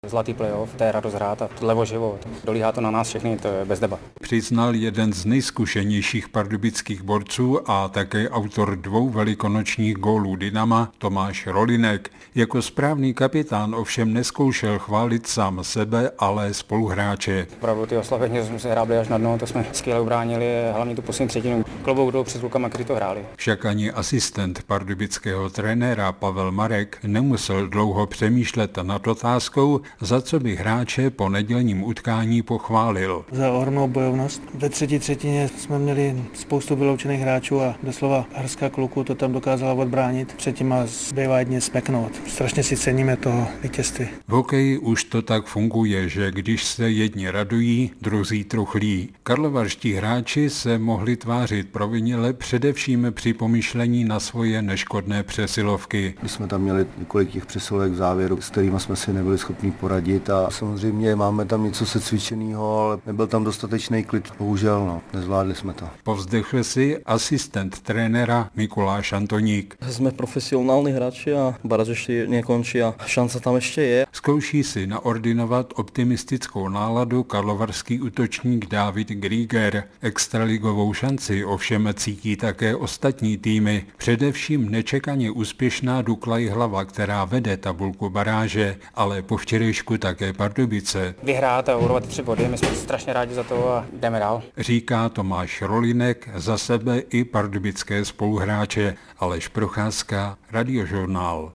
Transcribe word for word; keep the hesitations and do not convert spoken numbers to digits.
Zlatý playoff, to je radost hrát a levo život. Dolíhá to na nás všechny, to je bez debat. Přiznal jeden z nejzkušenějších pardubických borců a také autor dvou velikonočních gólů Dynama Tomáš Rolinek. Jako správný kapitán ovšem neskoušel chválit sám sebe, ale spoluhráče. Opravdu ty oslavení jsme se hráli až na dno, to jsme skvěle ubránili, hlavně tu poslední třetinu. Klobouk dolů před klukama, kteří to hráli. Však ani asistent pardubického trenéra Pavel Marek nemusel dlouho přemýšlet nad otázkou, za co by hráče po nedělním utkání pochválil. Za ohromnou bojovnost. Ve třetí třetině jsme měli spoustu vyloučených hráčů a doslova hrska kluků to tam dokázala odbránit. Předtím a zbývá jedně smeknout. Strašně si ceníme toho vítězství. V hokeji už to tak funguje, že když se jedni radují, druzí truchlí. Karlovarští hráči se mohli tvářit provinile především při pomyšlení na svoje neškodné přesilovky. Když jsme tam měli několik těch přesilovek v závěru, s kterými jsme si nebyli schopni poradit a samozřejmě máme tam něco secvičeného, ale nebyl tam dostatečný klid. Bohužel, no, nezvládli jsme to. Povzdechl si asistent trenéra Mikuláš Antoník. Jsme profesionální hráči a baraz ještě nekončí a šance tam ještě je. Zkouší si naordinovat optimistickou náladu karlovarský útočník David Grieger. Extraligovou šanci ovšem cítí také ostatní týmy. Především nečekaně úspěšná Dukla Jihlava, která vede tabulku baráže, ale po včerejšku také Pardubice. Vyhrát a urvat tři body, my jsme strašně rádi za to a jdeme dál. Říká Tomáš Rolinek za sebe i pardubické spoluhráče. Aleš Procházka, Radiožurnál.